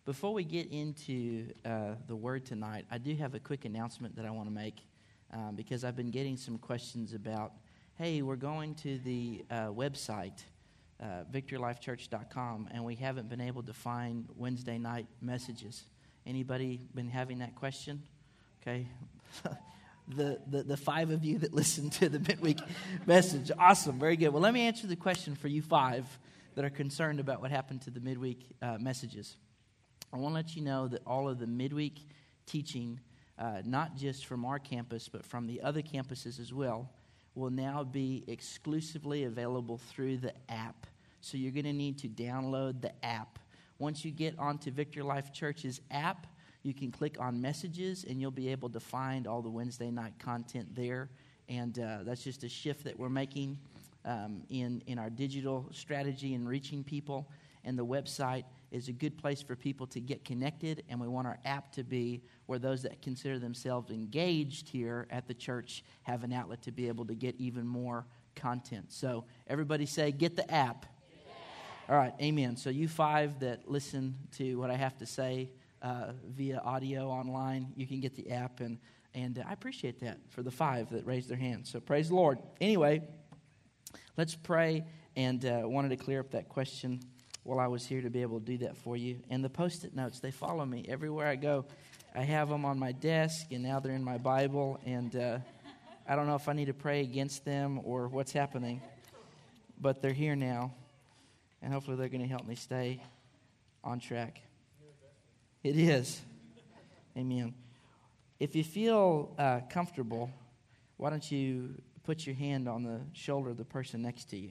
Before we get into the Word tonight, I do have a quick announcement that I want to make because I've been getting some questions about, hey, we're going to the website, victorylifechurch.com, and we haven't been able to find Wednesday night messages. Anybody been having that question? Okay. The five of you that listened to the midweek message. Awesome. Very good. Well, let me answer the question for you five that are concerned about what happened to the midweek messages. I want to let you know that all of the midweek teaching, not just from our campus, but from the other campuses as well, will now be exclusively available through the app. So you're going to need to download the app. Once you get onto Victory Life Church's app, you can click on messages and you'll be able to find all the Wednesday night content there. And that's just a shift that we're making in our digital strategy and reaching people. And the website is a good place for people to get connected. And we want our app to be where those that consider themselves engaged here at the church have an outlet to be able to get even more content. So everybody say, get the app. All right, amen. So you five that listen to what I have to say via audio online, you can get the app, and I appreciate that for the five that raised their hands. So praise the Lord. Anyway, let's pray, and wanted to clear up that question while I was here to be able to do that for you. And the Post-it notes, they follow me everywhere I go. I have them on my desk, and now they're in my Bible, and I don't know if I need to pray against them or what's happening, but they're here now, and hopefully they're going to help me stay on track. It is. Amen. If you feel comfortable, why don't you put your hand on the shoulder of the person next to you?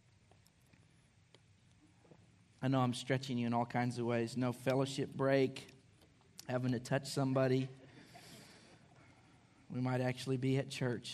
I know I'm stretching you in all kinds of ways. No fellowship break, having to touch somebody. We might actually be at church.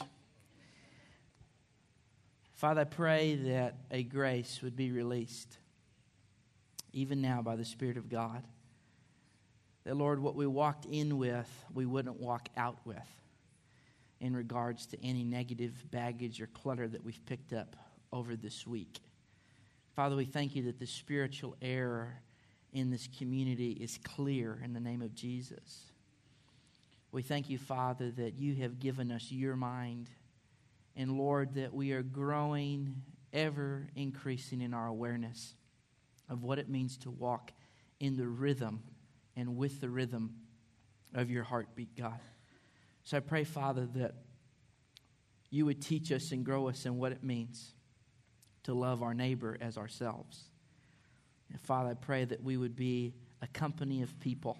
Father, I pray that a grace would be released, even now by the Spirit of God. That, Lord, what we walked in with, we wouldn't walk out with in regards to any negative baggage or clutter that we've picked up over this week. Father, we thank you that the spiritual air in this community is clear in the name of Jesus. We thank you, Father, that you have given us your mind. And, Lord, that we are growing, ever increasing in our awareness of what it means to walk in the rhythm and with the rhythm of your heartbeat, God. So I pray, Father, that you would teach us and grow us in what it means to love our neighbor as ourselves. And Father, I pray that we would be a company of people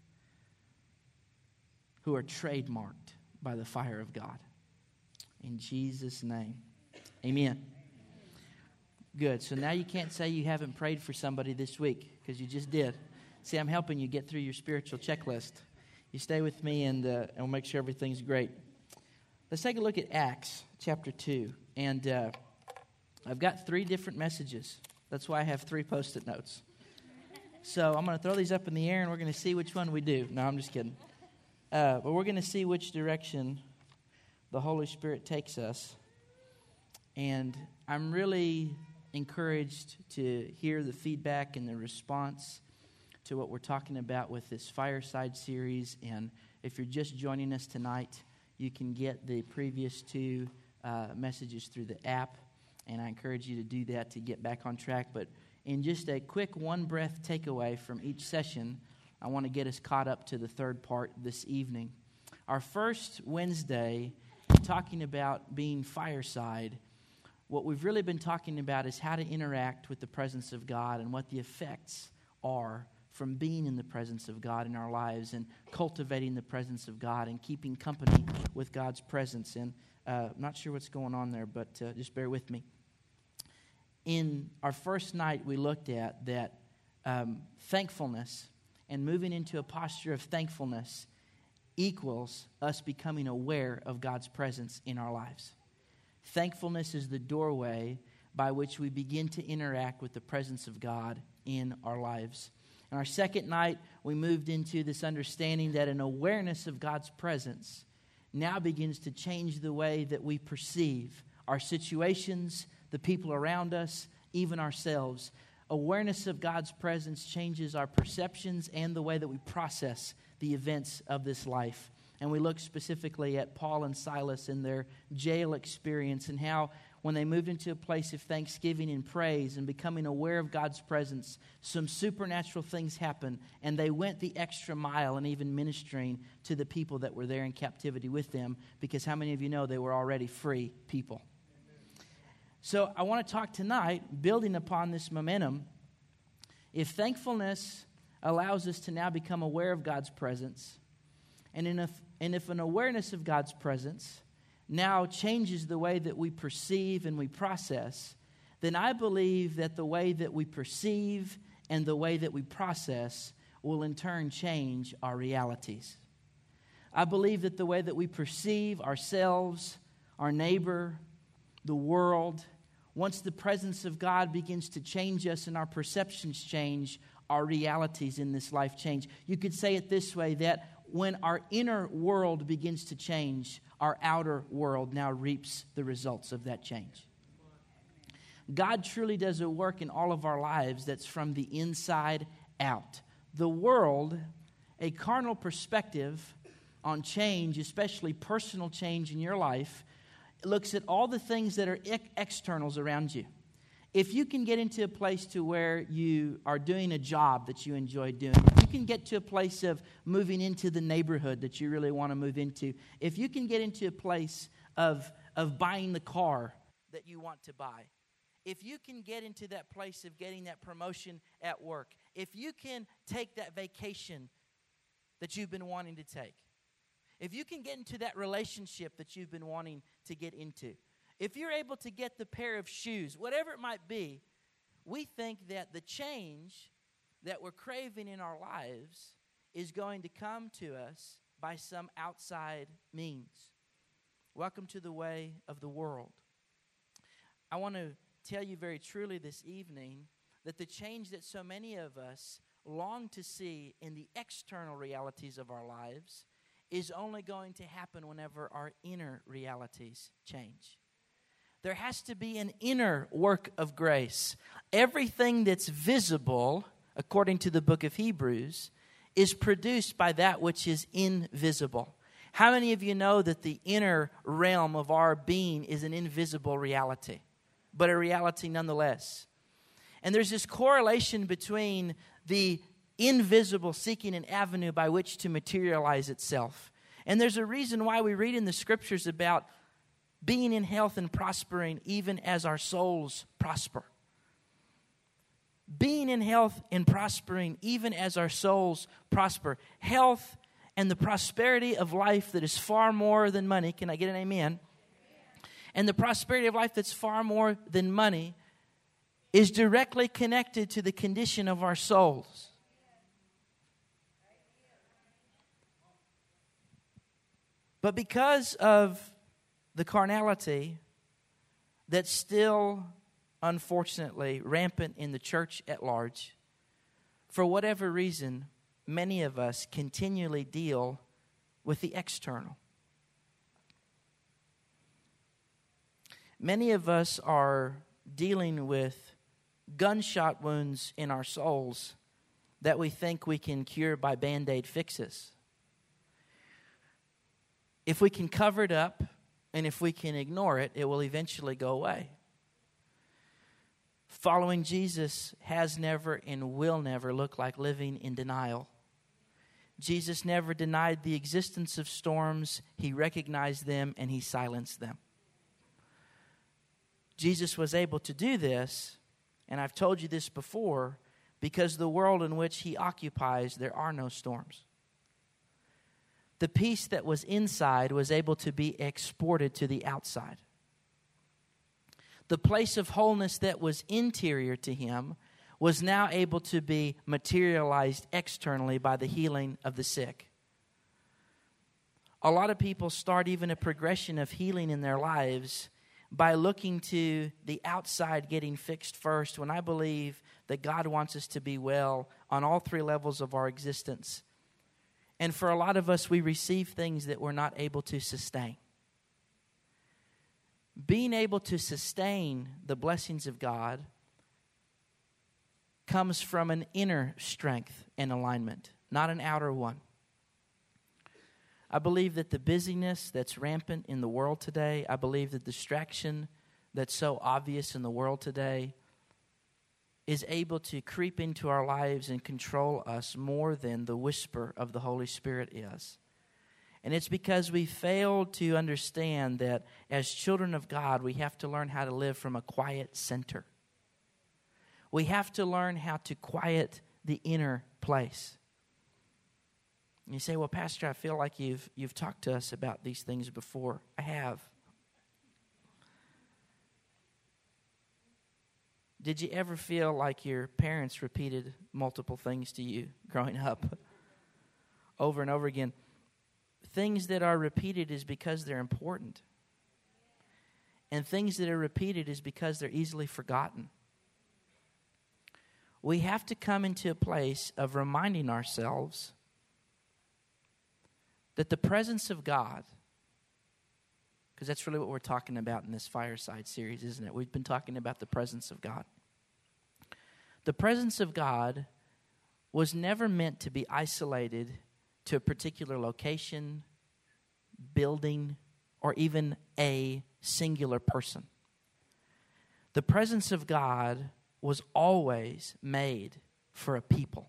who are trademarked by the fire of God. In Jesus' name, amen. Good. So now you can't say you haven't prayed for somebody this week because you just did. See, I'm helping you get through your spiritual checklist. You stay with me, and we'll make sure everything's great. Let's take a look at Acts chapter 2. And I've got 3 different messages. That's why I have 3 Post-it notes. So I'm going to throw these up in the air, and we're going to see which one we do. No, I'm just kidding. But we're going to see which direction the Holy Spirit takes us. And I'm really encouraged to hear the feedback and the response to what we're talking about with this Fireside series. And if you're just joining us tonight, you can get the previous 2 messages through the app. And I encourage you to do that to get back on track. But in just a quick one-breath takeaway from each session, I want to get us caught up to the third part this evening. Our first Wednesday, talking about being fireside, what we've really been talking about is how to interact with the presence of God and what the effects are from being in the presence of God in our lives and cultivating the presence of God and keeping company with God's presence. And I'm not sure what's going on there, but just bear with me. In our first night, we looked at that thankfulness and moving into a posture of thankfulness equals us becoming aware of God's presence in our lives. Thankfulness is the doorway by which we begin to interact with the presence of God in our lives. And our second night, we moved into this understanding that an awareness of God's presence now begins to change the way that we perceive our situations, the people around us, even ourselves. Awareness of God's presence changes our perceptions and the way that we process the events of this life. And we look specifically at Paul and Silas in their jail experience and how when they moved into a place of thanksgiving and praise and becoming aware of God's presence, some supernatural things happened, and they went the extra mile and even ministering to the people that were there in captivity with them, because how many of you know they were already free people? So I want to talk tonight, building upon this momentum, if thankfulness allows us to now become aware of God's presence, and if an awareness of God's presence now changes the way that we perceive and we process, then I believe that the way that we perceive and the way that we process will in turn change our realities. I believe that the way that we perceive ourselves, our neighbor, the world, once the presence of God begins to change us and our perceptions change, our realities in this life change. You could say it this way, that when our inner world begins to change, our outer world now reaps the results of that change. God truly does a work in all of our lives that's from the inside out. The world, a carnal perspective on change, especially personal change in your life, looks at all the things that are externals around you. If you can get into a place to where you are doing a job that you enjoy doing, if you can get to a place of moving into the neighborhood that you really want to move into, if you can get into a place of buying the car that you want to buy, if you can get into that place of getting that promotion at work, if you can take that vacation that you've been wanting to take, if you can get into that relationship that you've been wanting to get into, if you're able to get the pair of shoes, whatever it might be, we think that the change that we're craving in our lives is going to come to us by some outside means. Welcome to the way of the world. I want to tell you very truly this evening that the change that so many of us long to see in the external realities of our lives is only going to happen whenever our inner realities change. There has to be an inner work of grace. Everything that's visible, according to the book of Hebrews, is produced by that which is invisible. How many of you know that the inner realm of our being is an invisible reality, but a reality nonetheless? And there's this correlation between the invisible seeking an avenue by which to materialize itself. And there's a reason why we read in the scriptures about being in health and prospering even as our souls prosper. Being in health and prospering even as our souls prosper. Health and the prosperity of life that is far more than money. Can I get an amen? And the prosperity of life that's far more than money is directly connected to the condition of our souls. But because of the carnality that's still, unfortunately, rampant in the church at large, for whatever reason, many of us continually deal with the external. Many of us are dealing with gunshot wounds in our souls that we think we can cure by Band-Aid fixes. If we can cover it up, and if we can ignore it, it will eventually go away. Following Jesus has never and will never look like living in denial. Jesus never denied the existence of storms. He recognized them and he silenced them. Jesus was able to do this, and I've told you this before, because the world in which he occupies, there are no storms. The peace that was inside was able to be exported to the outside. The place of wholeness that was interior to him was now able to be materialized externally by the healing of the sick. A lot of people start even a progression of healing in their lives by looking to the outside getting fixed first, when I believe that God wants us to be well on all three levels of our existence. And for a lot of us, we receive things that we're not able to sustain. Being able to sustain the blessings of God comes from an inner strength and alignment, not an outer one. I believe that the busyness that's rampant in the world today, I believe that the distraction that's so obvious in the world today is able to creep into our lives and control us more than the whisper of the Holy Spirit is. And it's because we failed to understand that as children of God, we have to learn how to live from a quiet center. We have to learn how to quiet the inner place. And you say, well, Pastor, I feel like you've talked to us about these things before. I have. Did you ever feel like your parents repeated multiple things to you growing up over and over again? Things that are repeated is because they're important. And things that are repeated is because they're easily forgotten. We have to come into a place of reminding ourselves that the presence of God, because that's really what we're talking about in this Fireside series, isn't it? We've been talking about the presence of God. The presence of God was never meant to be isolated to a particular location, building, or even a singular person. The presence of God was always made for a people.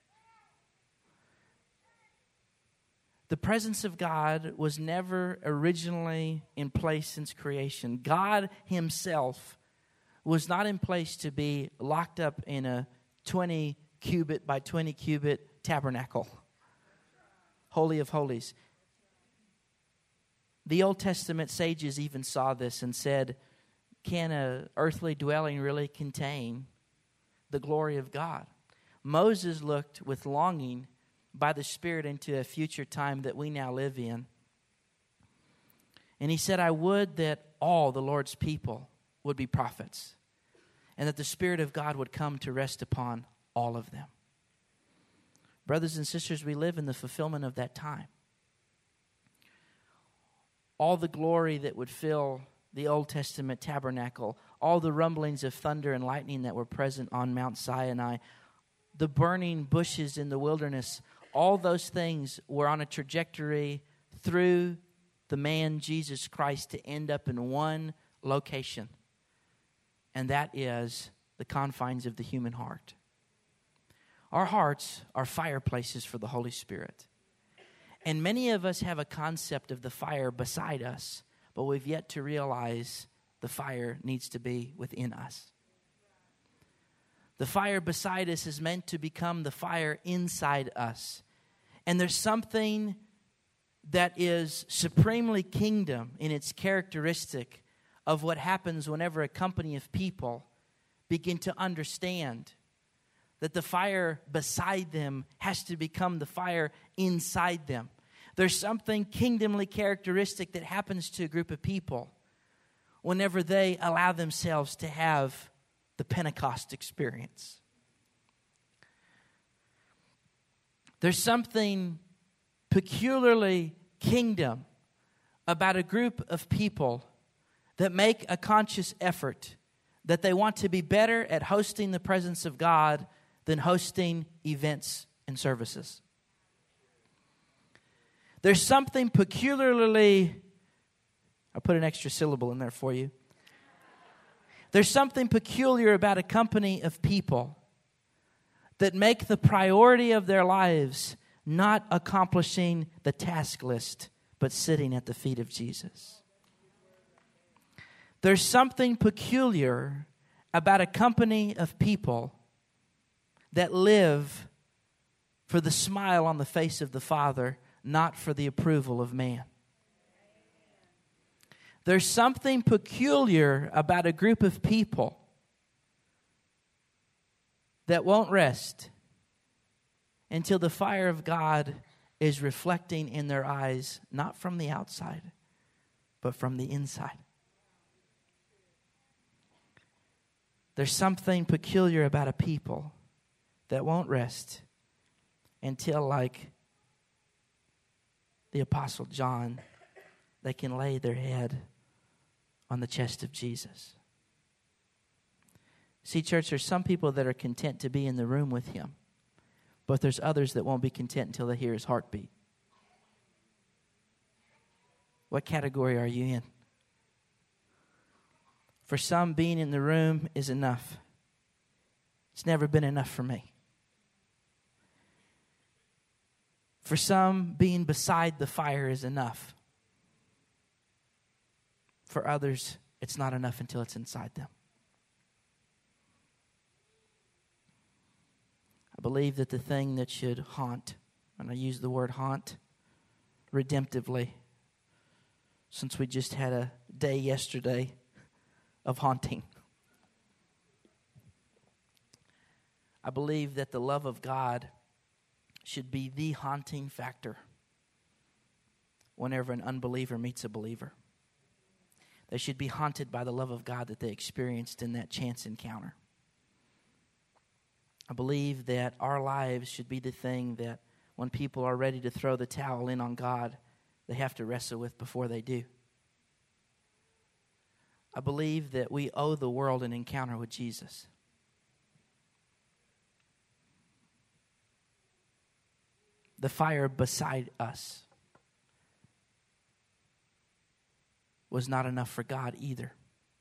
The presence of God was never originally in place since creation. God himself was not in place to be locked up in a 20 cubit by 20 cubit tabernacle. Holy of Holies. The Old Testament sages even saw this and said, can an earthly dwelling really contain the glory of God? Moses looked with longing by the Spirit into a future time that we now live in. And he said, I would that all the Lord's people would be prophets, and that the Spirit of God would come to rest upon all of them. Brothers and sisters, we live in the fulfillment of that time. All the glory that would fill the Old Testament tabernacle, all the rumblings of thunder and lightning that were present on Mount Sinai, the burning bushes in the wilderness, all those things were on a trajectory through the man Jesus Christ to end up in one location. And that is the confines of the human heart. Our hearts are fireplaces for the Holy Spirit. And many of us have a concept of the fire beside us, but we've yet to realize the fire needs to be within us. The fire beside us is meant to become the fire inside us. And there's something that is supremely kingdom in its characteristic of what happens whenever a company of people begin to understand that the fire beside them has to become the fire inside them. There's something kingdomly characteristic that happens to a group of people whenever they allow themselves to have the Pentecost experience. There's something peculiarly kingdom about a group of people that make a conscious effort that they want to be better at hosting the presence of God than hosting events and services. There's something peculiarly, I put an extra syllable in there for you. There's something peculiar about a company of people that make the priority of their lives not accomplishing the task list, but sitting at the feet of Jesus. There's something peculiar about a company of people that live for the smile on the face of the Father, not for the approval of man. There's something peculiar about a group of people that won't rest until the fire of God is reflecting in their eyes, not from the outside, but from the inside. There's something peculiar about a people that won't rest until, like the Apostle John, they can lay their head on the chest of Jesus. See, church, there's some people that are content to be in the room with Him, but there's others that won't be content until they hear His heartbeat. What category are you in? For some, being in the room is enough. It's never been enough for me. For some, being beside the fire is enough. For others, it's not enough until it's inside them. I believe that the thing that should haunt, and I use the word haunt redemptively, since we just had a day yesterday of haunting. I believe that the love of God should be the haunting factor whenever an unbeliever meets a believer. They should be haunted by the love of God that they experienced in that chance encounter. I believe that our lives should be the thing that when people are ready to throw the towel in on God, they have to wrestle with before they do. I believe that we owe the world an encounter with Jesus. The fire beside us was not enough for God either.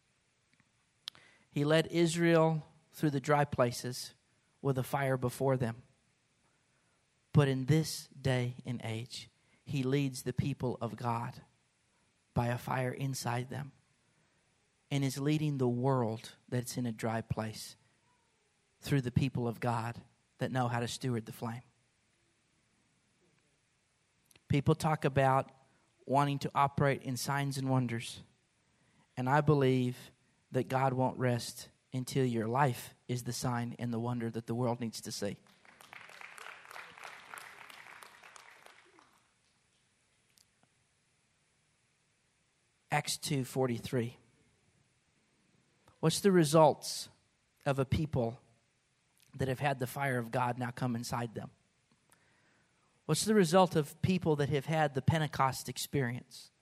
He led Israel through the dry places with a fire before them. But in this day and age, He leads the people of God by a fire inside them and is leading the world that's in a dry place through the people of God that know how to steward the flame. People talk about wanting to operate in signs and wonders. And I believe that God won't rest until your life is the sign and the wonder that the world needs to see. Acts 2:43. What's the results of a people that have had the fire of God now come inside them? What's the result of people that have had the Pentecost experience?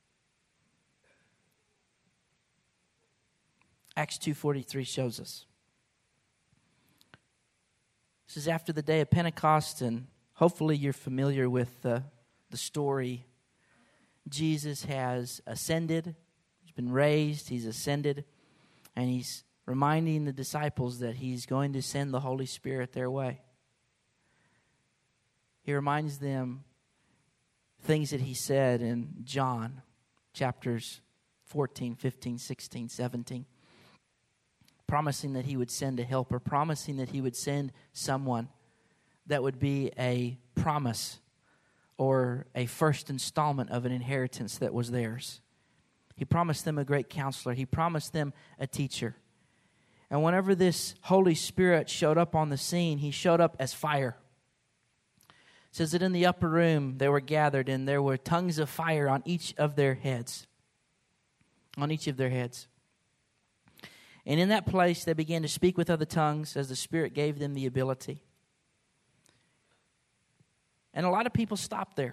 Acts 2:43 shows us. This is after the day of Pentecost, and hopefully you're familiar with the story. Jesus has ascended, he's been raised, he's ascended, and he's reminding the disciples that he's going to send the Holy Spirit their way. He reminds them things that he said in John chapters 14, 15, 16, 17. Promising that he would send a helper, promising that he would send someone that would be a promise or a first installment of an inheritance that was theirs. He promised them a great counselor. He promised them a teacher. And whenever this Holy Spirit showed up on the scene, he showed up as fire. It says that in the upper room they were gathered, and there were tongues of fire on each of their heads. On each of their heads. And in that place they began to speak with other tongues as the Spirit gave them the ability. And a lot of people stop there.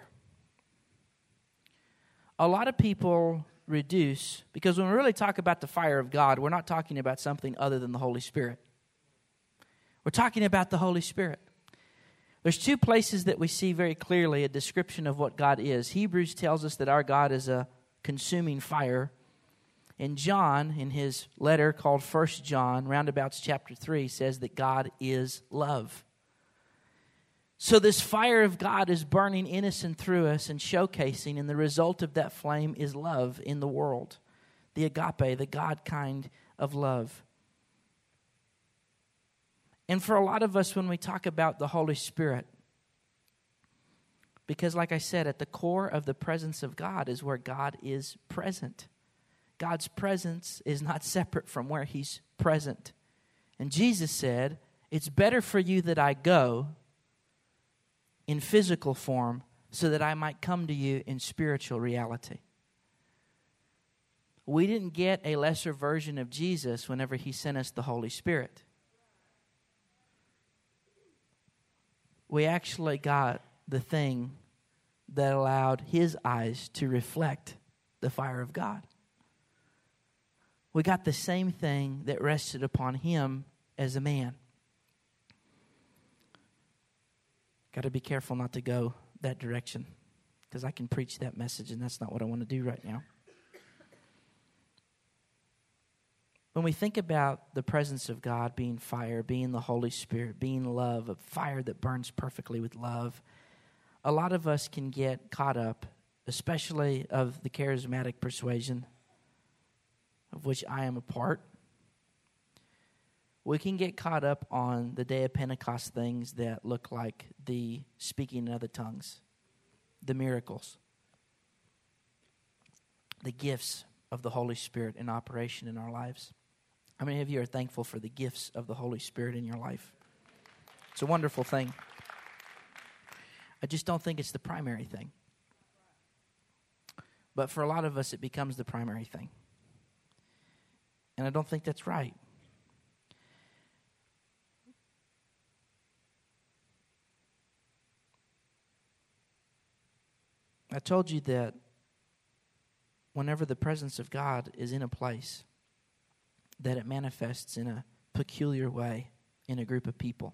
A lot of people reduce, because when we really talk about the fire of God, we're not talking about something other than the Holy Spirit. We're talking about the Holy Spirit. There's two places that we see very clearly a description of what God is. Hebrews tells us that our God is a consuming fire. And John, in his letter called 1 John, roundabouts chapter 3, says that God is love. So this fire of God is burning in us and through us and showcasing, and the result of that flame is love in the world. The agape, the God kind of love. And for a lot of us, when we talk about the Holy Spirit, because like I said, at the core of the presence of God is where God is present. God's presence is not separate from where He's present. And Jesus said, it's better for you that I go in physical form so that I might come to you in spiritual reality. We didn't get a lesser version of Jesus whenever He sent us the Holy Spirit. We actually got the thing that allowed His eyes to reflect the fire of God. we got the same thing that rested upon him as a man. Got to be careful not to go that direction, because I can preach that message, and that's not what I want to do right now. When we think about the presence of God being fire, being the Holy Spirit, being love, a fire that burns perfectly with love, a lot of us can get caught up, especially of the charismatic persuasion, of which I am a part. We can get caught up on the day of Pentecost things that look like the speaking in other tongues, the miracles, the gifts of the Holy Spirit in operation in our lives. How many of you are thankful for the gifts of the Holy Spirit in your life? It's a wonderful thing. I just don't think it's the primary thing. But for a lot of us, it becomes the primary thing. And I don't think that's right. I told you that whenever the presence of God is in a place, that it manifests in a peculiar way in a group of people.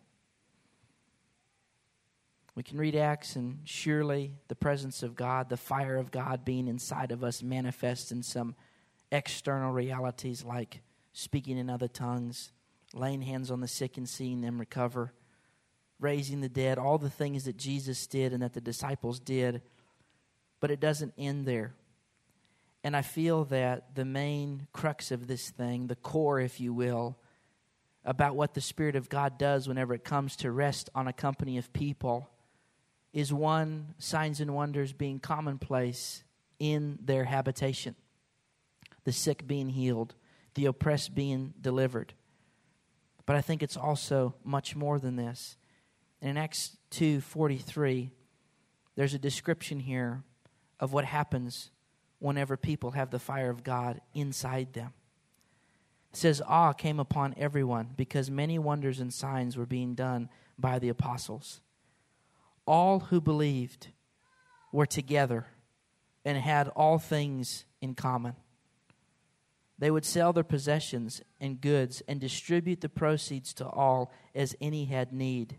We can read Acts, and surely the presence of God, the fire of God being inside of us, manifests in some external realities like speaking in other tongues, laying hands on the sick and seeing them recover, raising the dead, all the things that Jesus did and that the disciples did. But it doesn't end there. And I feel that the main crux of this thing, the core, if you will, about what the Spirit of God does whenever it comes to rest on a company of people, is one, signs and wonders being commonplace in their habitation. The sick being healed, the oppressed being delivered. But I think it's also much more than this. In Acts 2:43, there's a description here of what happens whenever people have the fire of God inside them. It says, awe came upon everyone because many wonders and signs were being done by the apostles. All who believed were together and had all things in common. They would sell their possessions and goods and distribute the proceeds to all as any had need.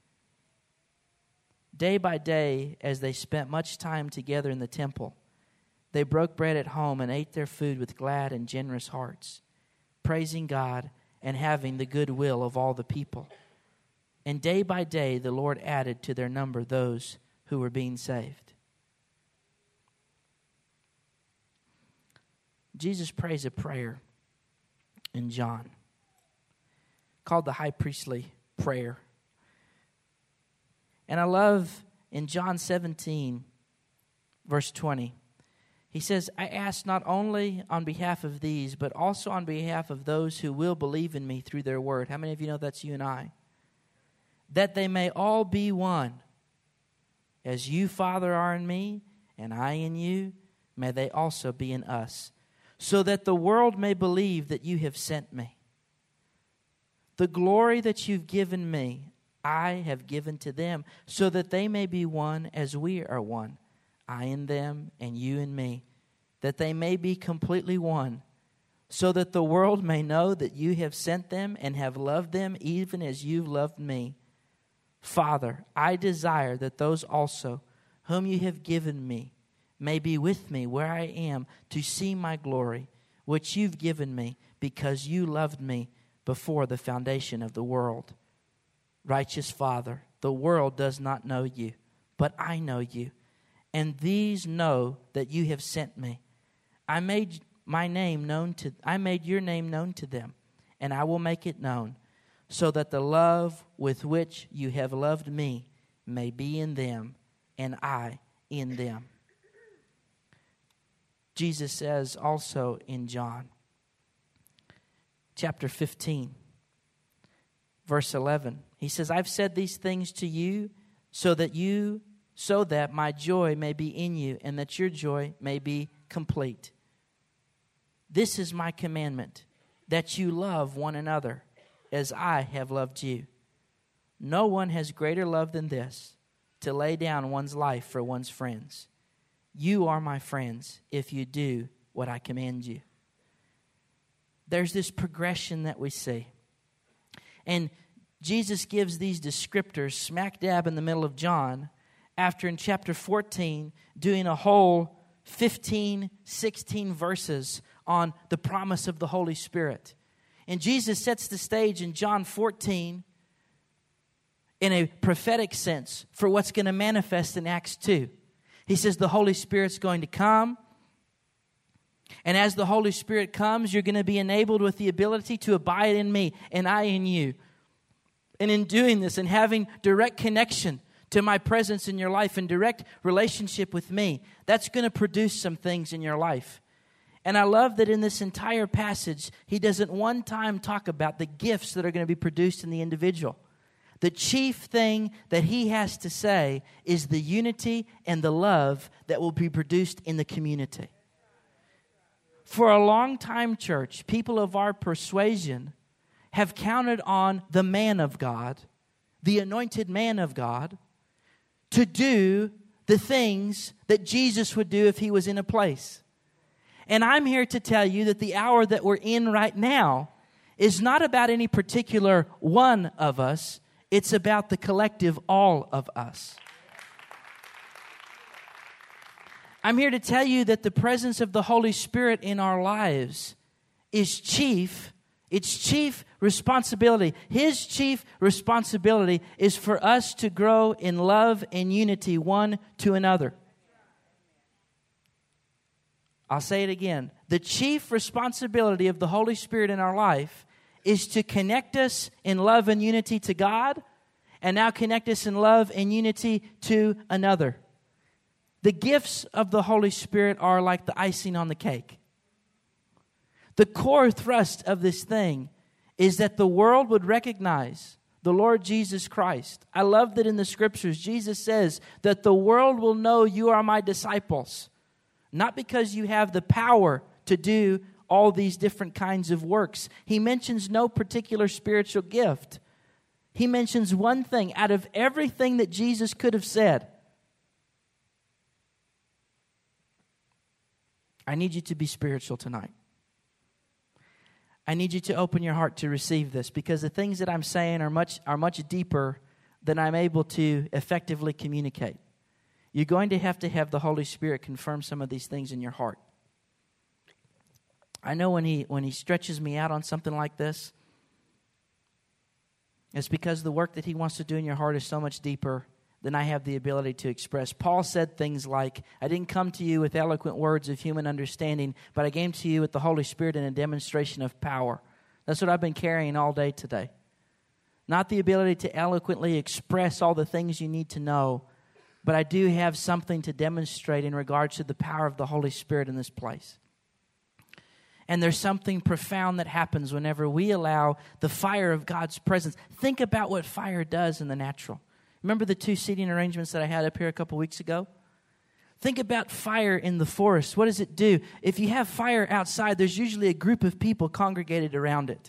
Day by day, as they spent much time together in the temple, they broke bread at home and ate their food with glad and generous hearts, praising God and having the good will of all the people. And day by day, the Lord added to their number those who were being saved. Jesus prays a prayer in John called the high priestly prayer. And I love in John 17, verse 20, he says, I ask not only on behalf of these, but also on behalf of those who will believe in me through their word. How many of you know that's you and I? That they may all be one. As you, Father, are in me, and I in you, may they also be in us, so that the world may believe that you have sent me. The glory that you've given me, I have given to them, so that they may be one as we are one, I in them and you in me, that they may be completely one, so that the world may know that you have sent them and have loved them even as you've loved me. Father, I desire that those also whom you have given me may be with me where I am to see my glory, which you've given me because you loved me before the foundation of the world. Righteous Father, the world does not know you, but I know you, and these know that you have sent me. I made your name known to them, and I will make it known, so that the love with which you have loved me may be in them, and I in them. Jesus says also in John chapter 15, verse 11, he says, I've said these things to you so that my joy may be in you and that your joy may be complete. This is my commandment, that you love one another as I have loved you. No one has greater love than this, to lay down one's life for one's friends. You are my friends if you do what I command you. there's this progression that we see. And Jesus gives these descriptors smack dab in the middle of John, after in chapter 14 doing a whole 15, 16 verses on the promise of the Holy Spirit. And Jesus sets the stage in John 14 in a prophetic sense for what's going to manifest in Acts 2. He says the Holy Spirit's going to come. And as the Holy Spirit comes, you're going to be enabled with the ability to abide in me and I in you. And in doing this and having direct connection to my presence in your life and direct relationship with me, that's going to produce some things in your life. And I love that in this entire passage, he doesn't one time talk about the gifts that are going to be produced in the individual. The chief thing that he has to say is the unity and the love that will be produced in the community. For a long time, church, people of our persuasion have counted on the man of God, the anointed man of God, to do the things that Jesus would do if he was in a place. And I'm here to tell you that the hour that we're in right now is not about any particular one of us. It's about the collective all of us. I'm here to tell you that the presence of the Holy Spirit in our lives is its chief responsibility. His chief responsibility is for us to grow in love and unity one to another. I'll say it again. The chief responsibility of the Holy Spirit in our life is to connect us in love and unity to God, and now connect us in love and unity to another. The gifts of the Holy Spirit are like the icing on the cake. The core thrust of this thing is that the world would recognize the Lord Jesus Christ. I love that in the Scriptures, Jesus says that the world will know you are my disciples, not because you have the power to do all these different kinds of works. He mentions no particular spiritual gift. He mentions one thing out of everything that Jesus could have said. I need you to be spiritual tonight. I need you to open your heart to receive this, because the things that I'm saying are much deeper than I'm able to effectively communicate. You're going to have the Holy Spirit confirm some of these things in your heart. I know when he stretches me out on something like this, it's because the work that he wants to do in your heart is so much deeper than I have the ability to express. Paul said things like, I didn't come to you with eloquent words of human understanding, but I came to you with the Holy Spirit in a demonstration of power. That's what I've been carrying all day today. Not the ability to eloquently express all the things you need to know, but I do have something to demonstrate in regards to the power of the Holy Spirit in this place. And there's something profound that happens whenever we allow the fire of God's presence. Think about what fire does in the natural. Remember the 2 seating arrangements that I had up here a couple weeks ago? Think about fire in the forest. What does it do? If you have fire outside, there's usually a group of people congregated around it.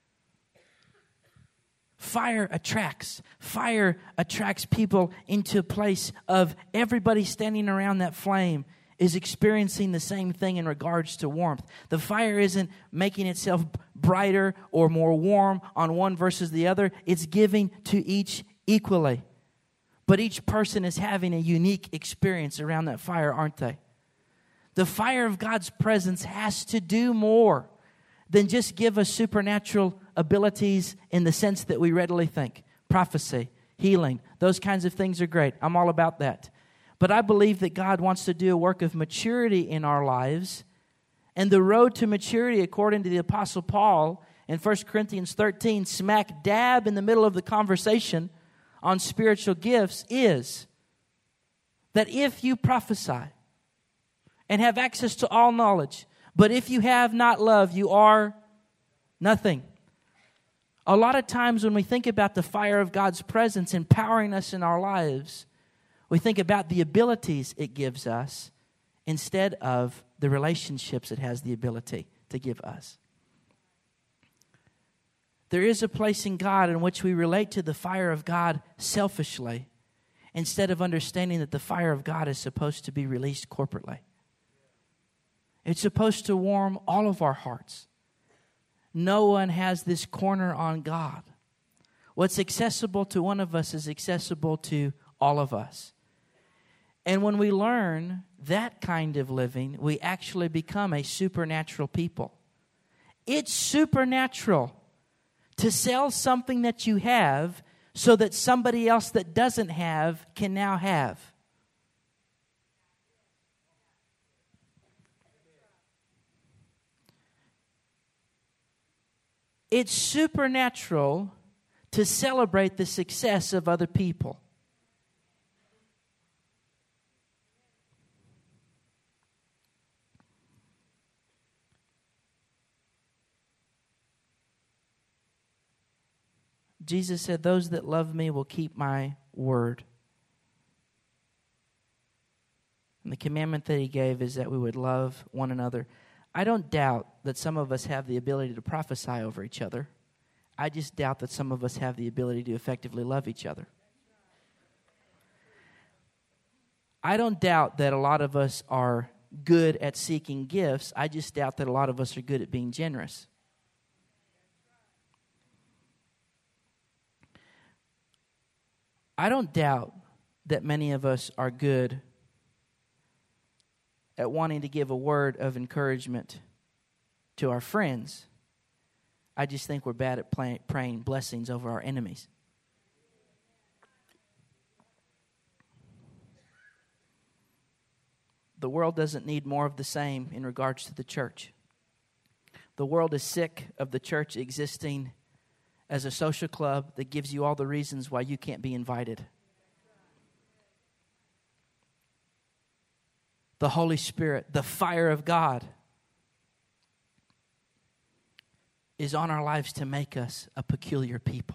Fire attracts. Fire attracts people into a place of everybody standing around that flame is experiencing the same thing in regards to warmth. The fire isn't making itself brighter or more warm on one versus the other. It's giving to each equally. But each person is having a unique experience around that fire, aren't they? The fire of God's presence has to do more than just give us supernatural abilities in the sense that we readily think. Prophecy, healing, those kinds of things are great. I'm all about that. But I believe that God wants to do a work of maturity in our lives. And the road to maturity, according to the Apostle Paul in 1 Corinthians 13, smack dab in the middle of the conversation on spiritual gifts, is that if you prophesy and have access to all knowledge, but if you have not love, you are nothing. A lot of times when we think about the fire of God's presence empowering us in our lives, we think about the abilities it gives us instead of the relationships it has the ability to give us. There is a place in God in which we relate to the fire of God selfishly instead of understanding that the fire of God is supposed to be released corporately. It's supposed to warm all of our hearts. No one has this corner on God. What's accessible to one of us is accessible to all of us. And when we learn that kind of living, we actually become a supernatural people. It's supernatural to sell something that you have so that somebody else that doesn't have can now have. It's supernatural to celebrate the success of other people. Jesus said, "Those that love me will keep my word." And the commandment that he gave is that we would love one another. I don't doubt that some of us have the ability to prophesy over each other. I just doubt that some of us have the ability to effectively love each other. I don't doubt that a lot of us are good at seeking gifts. I just doubt that a lot of us are good at being generous. I don't doubt that many of us are good at wanting to give a word of encouragement to our friends. I just think we're bad at praying blessings over our enemies. The world doesn't need more of the same in regards to the church. The world is sick of the church existing as a social club that gives you all the reasons why you can't be invited. The Holy Spirit, the fire of God, is on our lives to make us a peculiar people.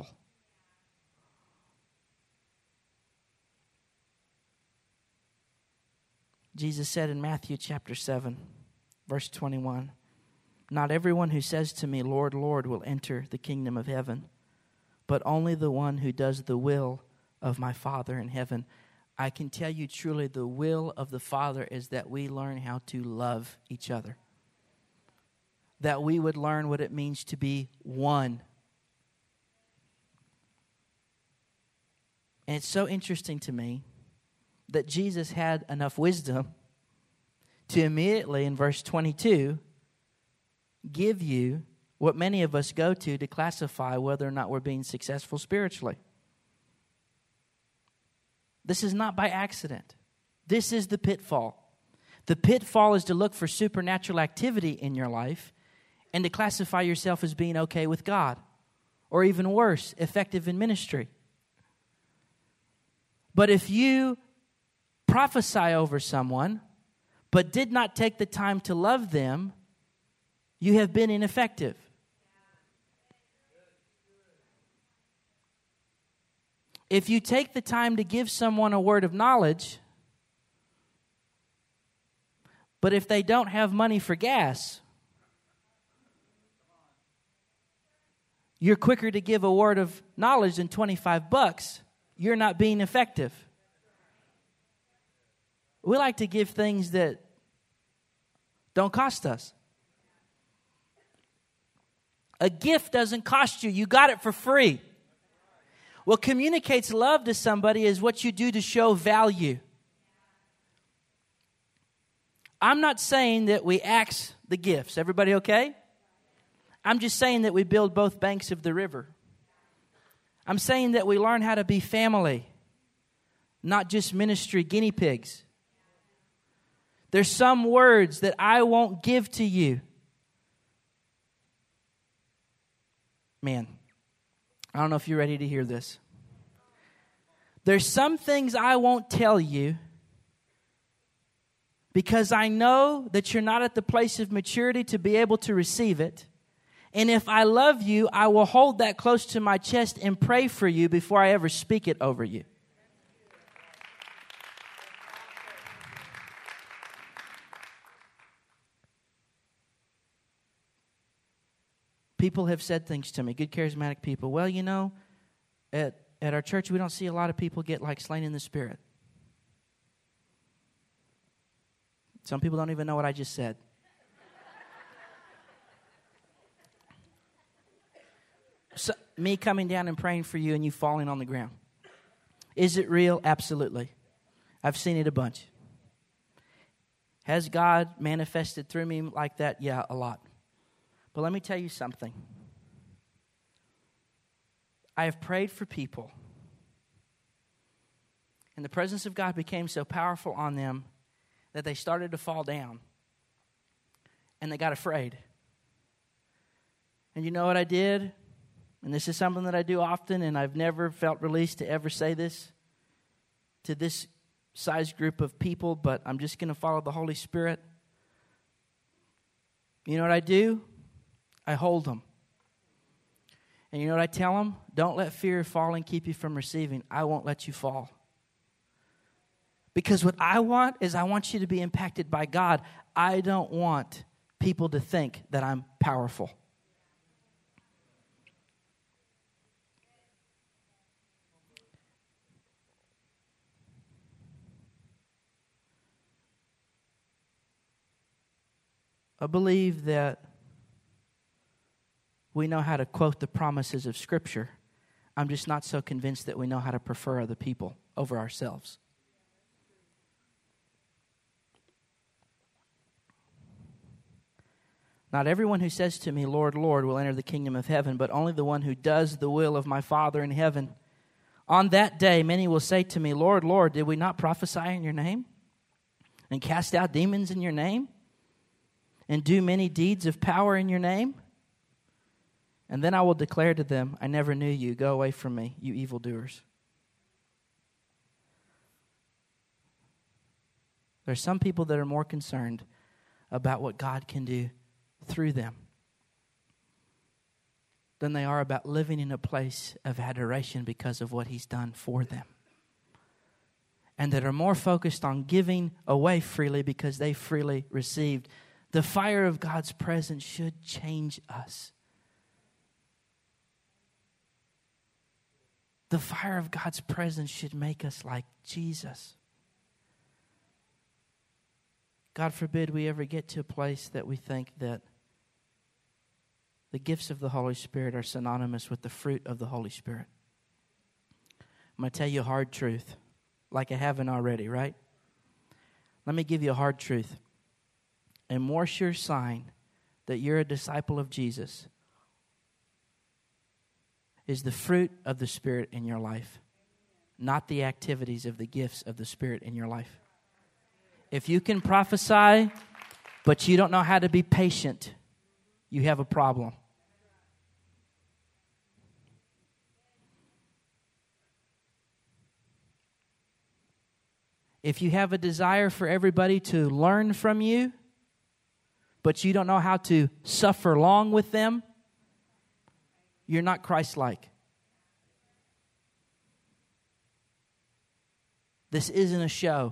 Jesus said in Matthew chapter 7, verse 21, "Not everyone who says to me, 'Lord, Lord,' will enter the kingdom of heaven, but only the one who does the will of my Father in heaven." I can tell you truly, the will of the Father is that we learn how to love each other. That we would learn what it means to be one. And it's so interesting to me that Jesus had enough wisdom to immediately, in verse 22, give you what many of us go to classify whether or not we're being successful spiritually. This is not by accident. This is the pitfall. The pitfall is to look for supernatural activity in your life and to classify yourself as being okay with God, or even worse, effective in ministry. But if you prophesy over someone but did not take the time to love them, you have been ineffective. If you take the time to give someone a word of knowledge, but if they don't have money for gas, you're quicker to give a word of knowledge than $25, you're not being effective. We like to give things that don't cost us. A gift doesn't cost you. You got it for free. What communicates love to somebody is what you do to show value. I'm not saying that we axe the gifts. Everybody okay? I'm just saying that we build both banks of the river. I'm saying that we learn how to be family, not just ministry guinea pigs. There's some words that I won't give to you. Man, I don't know if you're ready to hear this. There's some things I won't tell you because I know that you're not at the place of maturity to be able to receive it. And if I love you, I will hold that close to my chest and pray for you before I ever speak it over you. People have said things to me, good charismatic people. Well, you know, at our church, we don't see a lot of people get like slain in the Spirit. Some people don't even know what I just said. me coming down and praying for you and you falling on the ground. Is it real? Absolutely. I've seen it a bunch. Has God manifested through me like that? Yeah, a lot. But let me tell you something. I have prayed for people, and the presence of God became so powerful on them that they started to fall down, and they got afraid. And you know what I did? And this is something that I do often, and I've never felt released to ever say this to this size group of people, but I'm just going to follow the Holy Spirit. You know what I do? I hold them. And you know what I tell them? Don't let fear of falling keep you from receiving. I won't let you fall. Because what I want is I want you to be impacted by God. I don't want people to think that I'm powerful. I believe that we know how to quote the promises of Scripture. I'm just not so convinced that we know how to prefer other people over ourselves. Not everyone who says to me, Lord, Lord, will enter the kingdom of heaven, but only the one who does the will of my Father in heaven. On that day, many will say to me, Lord, Lord, did we not prophesy in your name? And cast out demons in your name? And do many deeds of power in your name? And then I will declare to them, I never knew you. Go away from me, you evildoers. There are some people that are more concerned about what God can do through them than they are about living in a place of adoration because of what He's done for them. And that are more focused on giving away freely because they freely received. The fire of God's presence should change us. The fire of God's presence should make us like Jesus. God forbid we ever get to a place that we think that the gifts of the Holy Spirit are synonymous with the fruit of the Holy Spirit. I'm going to tell you a hard truth, like I haven't already, right? Let me give you a hard truth. A more sure sign that you're a disciple of Jesus is the fruit of the Spirit in your life, not the activities of the gifts of the Spirit in your life. If you can prophesy, but you don't know how to be patient, you have a problem. If you have a desire for everybody to learn from you, but you don't know how to suffer long with them, you're not Christ-like. This isn't a show.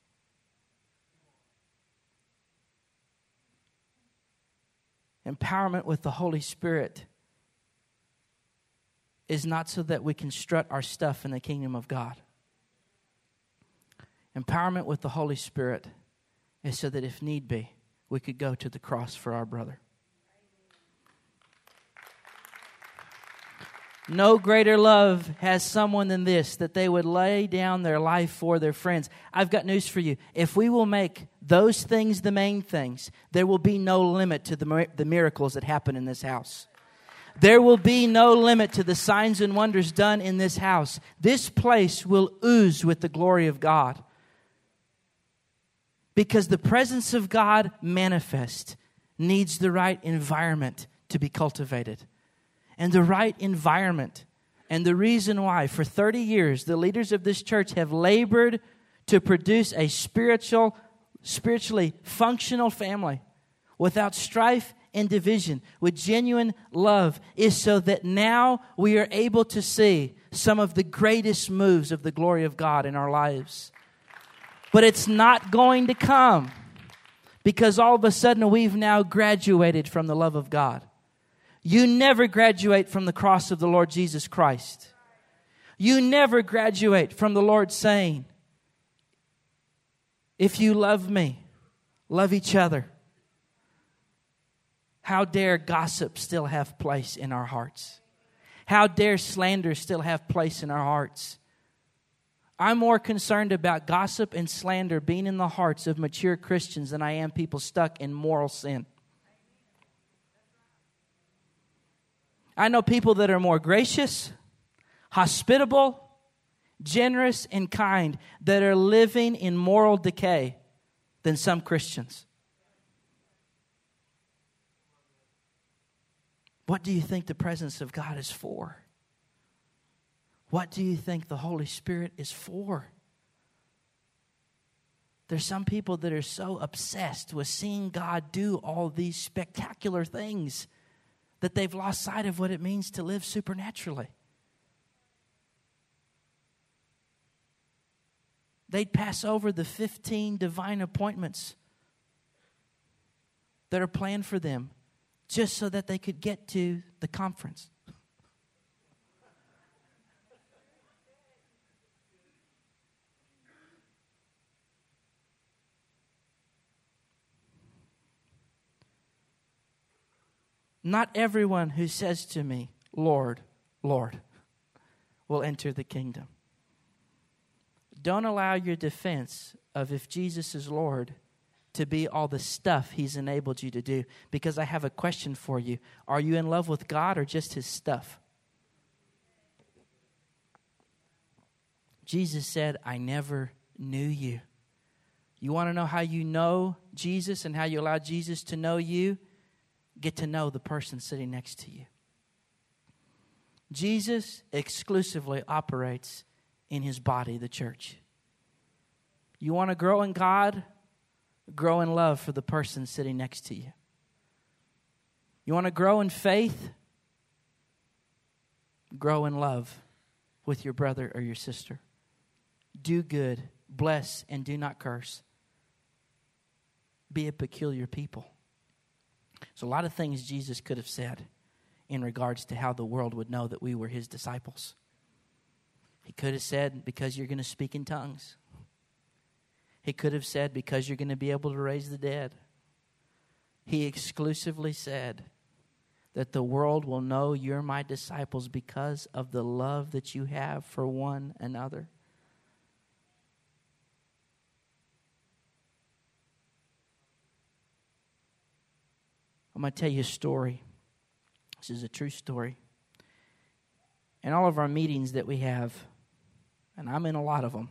Empowerment with the Holy Spirit is not so that we can strut our stuff in the kingdom of God. Empowerment with the Holy Spirit is so that if need be, we could go to the cross for our brother. No greater love has someone than this, that they would lay down their life for their friends. I've got news for you. If we will make those things the main things, there will be no limit to the miracles that happen in this house. There will be no limit to the signs and wonders done in this house. This place will ooze with the glory of God. Because the presence of God manifest needs the right environment to be cultivated. And the right environment. And the reason why, for 30 years, the leaders of this church have labored to produce a spiritually functional family without strife and division, with genuine love, is so that now we are able to see some of the greatest moves of the glory of God in our lives. But it's not going to come because all of a sudden we've now graduated from the love of God. You never graduate from the cross of the Lord Jesus Christ. You never graduate from the Lord saying, if you love me, love each other. How dare gossip still have place in our hearts? How dare slander still have place in our hearts? I'm more concerned about gossip and slander being in the hearts of mature Christians than I am people stuck in moral sin. I know people that are more gracious, hospitable, generous, and kind that are living in moral decay than some Christians. What do you think the presence of God is for? What do you think the Holy Spirit is for? There's some people that are so obsessed with seeing God do all these spectacular things that they've lost sight of what it means to live supernaturally. They'd pass over the 15 divine appointments that are planned for them just so that they could get to the conference. Not everyone who says to me, Lord, Lord, will enter the kingdom. Don't allow your defense of if Jesus is Lord to be all the stuff He's enabled you to do. Because I have a question for you. Are you in love with God or just His stuff? Jesus said, I never knew you. You want to know how you know Jesus and how you allow Jesus to know you? Get to know the person sitting next to you. Jesus exclusively operates in His body, the church. You want to grow in God? Grow in love for the person sitting next to you. You want to grow in faith? Grow in love with your brother or your sister. Do good, bless, and do not curse. Be a peculiar people. So a lot of things Jesus could have said in regards to how the world would know that we were His disciples. He could have said, because you're going to speak in tongues. He could have said, because you're going to be able to raise the dead. He exclusively said that the world will know you're my disciples because of the love that you have for one another. I'm going to tell you a story. This is a true story. In all of our meetings that we have, and I'm in a lot of them,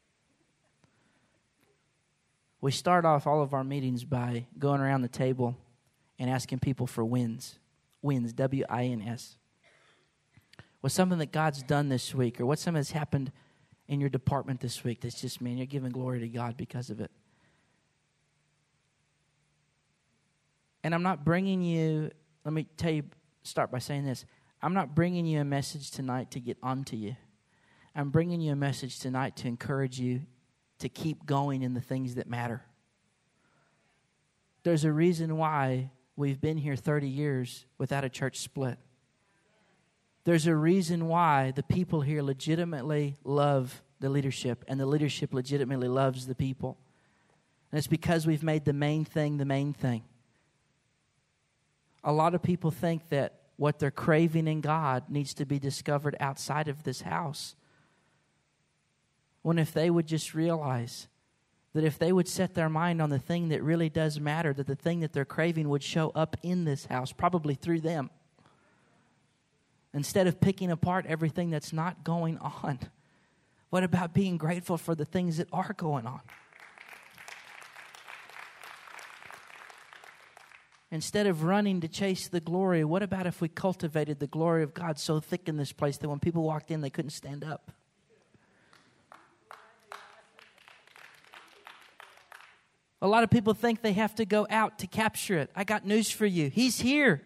we start off all of our meetings by going around the table and asking people for wins. Wins, W-I-N-S. What's something that God's done this week, or what's something that's happened in your department this week that's just, man, you're giving glory to God because of it. And I'm not bringing you, let me tell you, start by saying this. I'm not bringing you a message tonight to get onto you. I'm bringing you a message tonight to encourage you to keep going in the things that matter. There's a reason why we've been here 30 years without a church split. There's a reason why the people here legitimately love the leadership, and the leadership legitimately loves the people. And it's because we've made the main thing the main thing. A lot of people think that what they're craving in God needs to be discovered outside of this house. When if they would just realize that if they would set their mind on the thing that really does matter, that the thing that they're craving would show up in this house, probably through them. Instead of picking apart everything that's not going on. What about being grateful for the things that are going on? Instead of running to chase the glory, what about if we cultivated the glory of God so thick in this place that when people walked in, they couldn't stand up? A lot of people think they have to go out to capture it. I got news for you. He's here.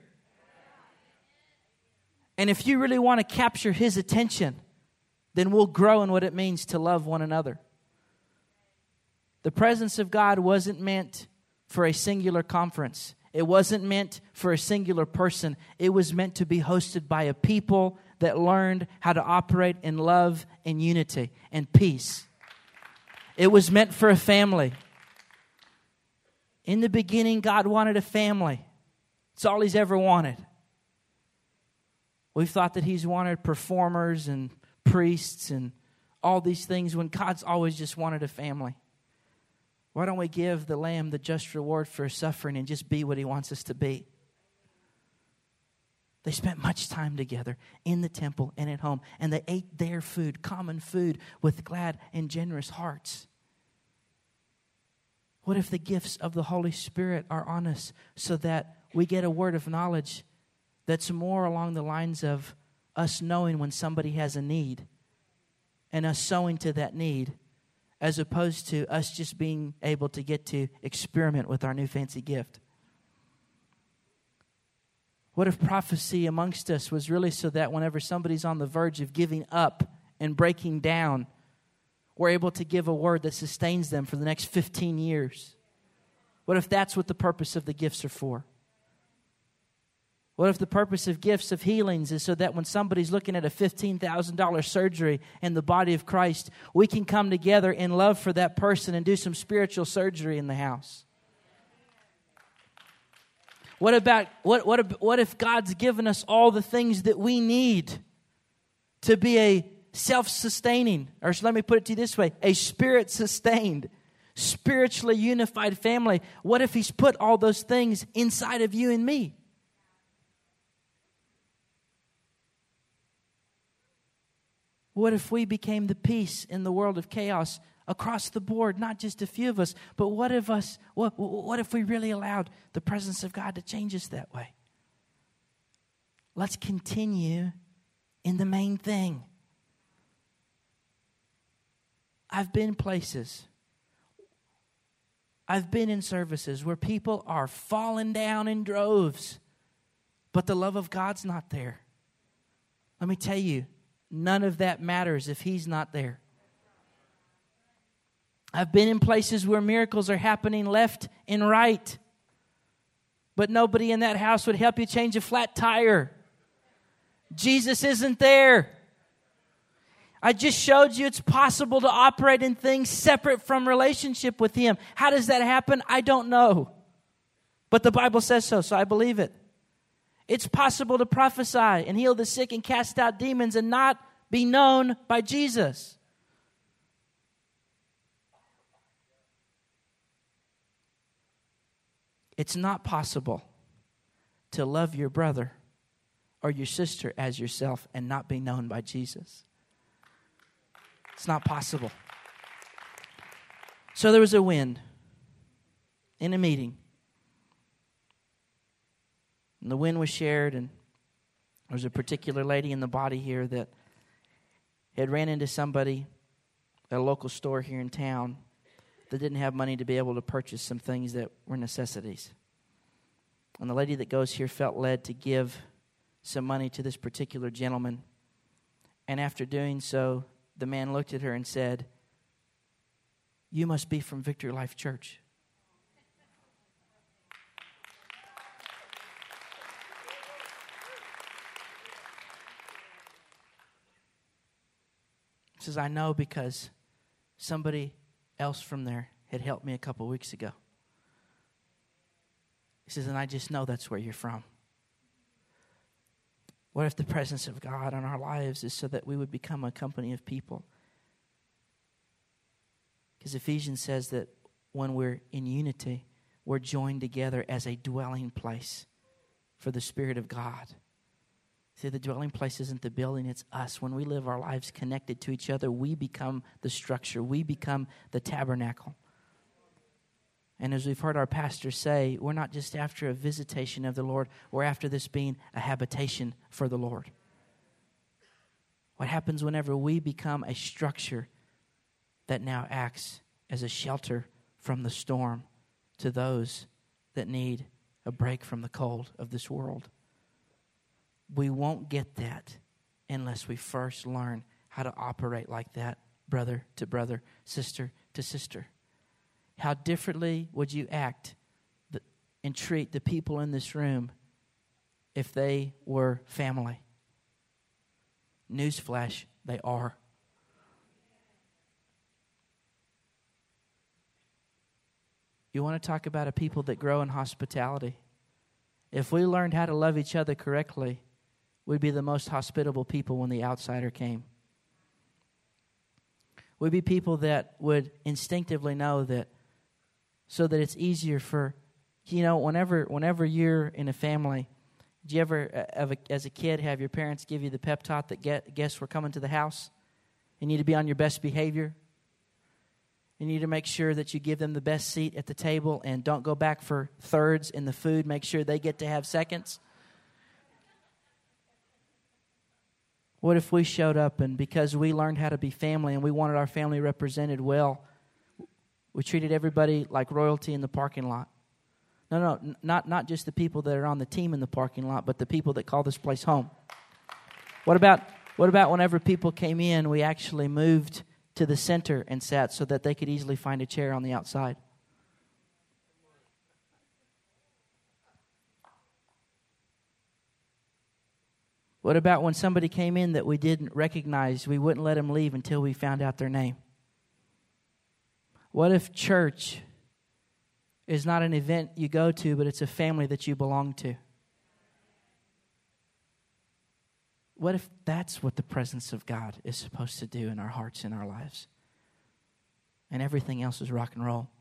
And if you really want to capture His attention, then we'll grow in what it means to love one another. The presence of God wasn't meant for a singular conference. It wasn't meant for a singular person. It was meant to be hosted by a people that learned how to operate in love and unity and peace. It was meant for a family. In the beginning, God wanted a family. It's all He's ever wanted. We've thought that He's wanted performers and priests and all these things when God's always just wanted a family. Why don't we give the Lamb the just reward for His suffering and just be what He wants us to be? They spent much time together in the temple and at home, and they ate their food, common food, with glad and generous hearts. What if the gifts of the Holy Spirit are on us so that we get a word of knowledge that's more along the lines of us knowing when somebody has a need and us sowing to that need, as opposed to us just being able to get to experiment with our new fancy gift? What if prophecy amongst us was really so that whenever somebody's on the verge of giving up and breaking down, we're able to give a word that sustains them for the next 15 years? What if that's what the purpose of the gifts are for? What if the purpose of gifts of healings is so that when somebody's looking at a $15,000 surgery in the body of Christ, we can come together in love for that person and do some spiritual surgery in the house? What about what if God's given us all the things that we need to be a self-sustaining, or let me put it to you this way, a spirit-sustained, spiritually unified family? What if He's put all those things inside of you and me? What if we became the peace in the world of chaos across the board, not just a few of us, but what if we really allowed the presence of God to change us that way? Let's continue in the main thing. I've been places, I've been in services where people are falling down in droves, but the love of God's not there. Let me tell you, none of that matters if He's not there. I've been in places where miracles are happening left and right, but nobody in that house would help you change a flat tire. Jesus isn't there. I just showed you it's possible to operate in things separate from relationship with Him. How does that happen? I don't know. But the Bible says so I believe it. It's possible to prophesy and heal the sick and cast out demons and not be known by Jesus. It's not possible to love your brother or your sister as yourself and not be known by Jesus. It's not possible. So there was a wind in a meeting. And the wind was shared, and there was a particular lady in the body here that had ran into somebody at a local store here in town that didn't have money to be able to purchase some things that were necessities. And the lady that goes here felt led to give some money to this particular gentleman. And after doing so, the man looked at her and said, "You must be from Victory Life Church." He says, "I know because somebody else from there had helped me a couple weeks ago." He says, "And I just know that's where you're from." What if the presence of God in our lives is so that we would become a company of people? Because Ephesians says that when we're in unity, we're joined together as a dwelling place for the Spirit of God. See, the dwelling place isn't the building, it's us. When we live our lives connected to each other, we become the structure. We become the tabernacle. And as we've heard our pastor say, we're not just after a visitation of the Lord, we're after this being a habitation for the Lord. What happens whenever we become a structure that now acts as a shelter from the storm to those that need a break from the cold of this world? We won't get that unless we first learn how to operate like that, brother to brother, sister to sister. How differently would you act and treat the people in this room if they were family? Newsflash, they are. You want to talk about a people that grow in hospitality? If we learned how to love each other correctly, We'd be the most hospitable people when the outsider came. We'd be people that would instinctively know that, so that it's easier for, whenever you're in a family, do you ever, as a kid, have your parents give you the pep talk that guests were coming to the house? You need to be on your best behavior. You need to make sure that you give them the best seat at the table and don't go back for thirds in the food. Make sure they get to have seconds. What if we showed up and because we learned how to be family and we wanted our family represented well, we treated everybody like royalty in the parking lot? No, not just the people that are on the team in the parking lot, but the people that call this place home. What about whenever people came in, we actually moved to the center and sat so that they could easily find a chair on the outside? What about when somebody came in that we didn't recognize, we wouldn't let them leave until we found out their name? What if church is not an event you go to, but it's a family that you belong to? What if that's what the presence of God is supposed to do in our hearts and our lives? And everything else is rock and roll.